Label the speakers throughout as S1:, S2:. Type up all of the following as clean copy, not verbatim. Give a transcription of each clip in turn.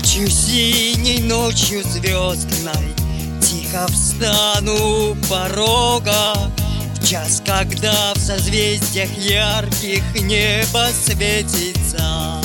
S1: Ночью синей, ночью звездной тихо встану у порога, в час, когда в созвездиях ярких небо светится.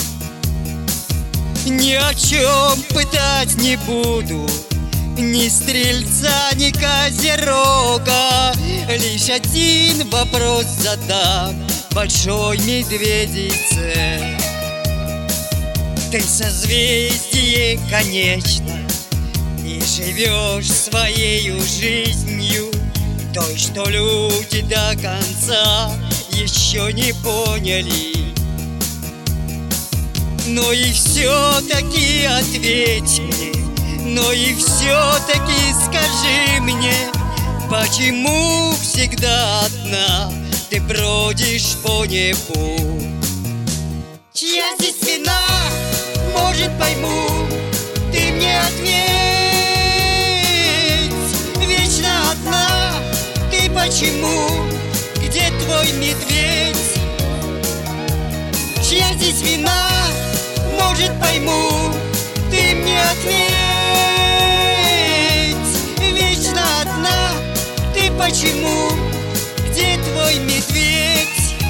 S1: Ни о чем пытать не буду, ни стрельца, ни козерога. Лишь один вопрос задам большой медведице: ты созвездие, конечно, и живешь своею жизнью, той, что люди до конца еще не поняли. Но и все-таки ответь мне, но и все-таки скажи мне, почему всегда одна ты бродишь по небу? Чья здесь вина, может, пойму, ты мне ответь. Вечно одна ты почему? Где твой медведь? Чья здесь вина, может, пойму, ты мне ответь. Вечно одна ты почему? Где твой медведь?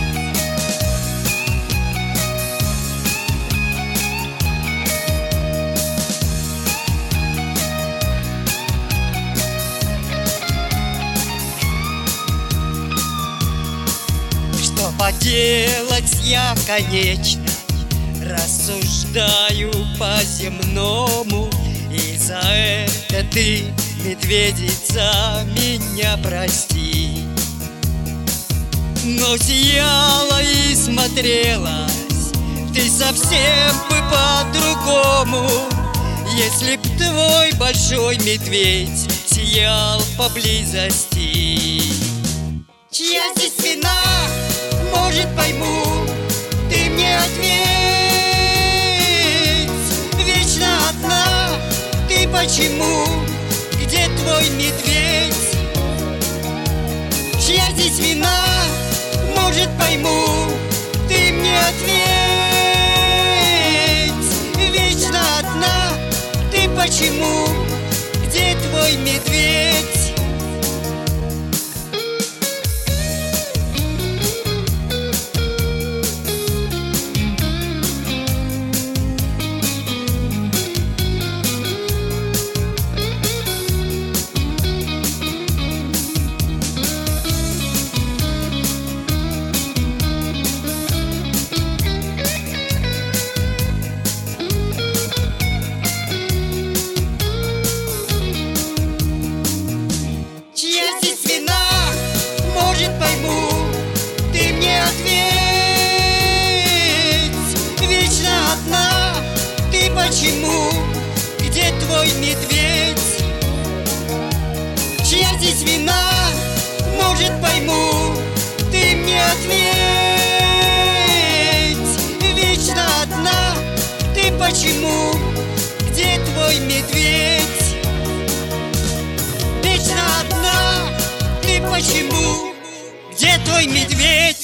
S1: Что поделать, я, конечно, рассуждаю по-земному, и за это ты, медведица, меня прости. Но сияла и смотрелась ты совсем бы по-другому, если б твой большой медведь сиял поблизости. Чья здесь вина, может, пойму, ты мне ответь. Вечно одна ты почему? Где твой медведь? Чья здесь вина, может, пойму, ты мне ответь. Вечно одна ты почему? Где твой медведь? Пойму, ты мне ответь. Вечно одна ты почему? Где твой медведь? Чья здесь вина, может, пойму, ты мне ответь. Вечно одна ты почему? Где твой медведь? Вечно одна ты почему? Где твой медведь?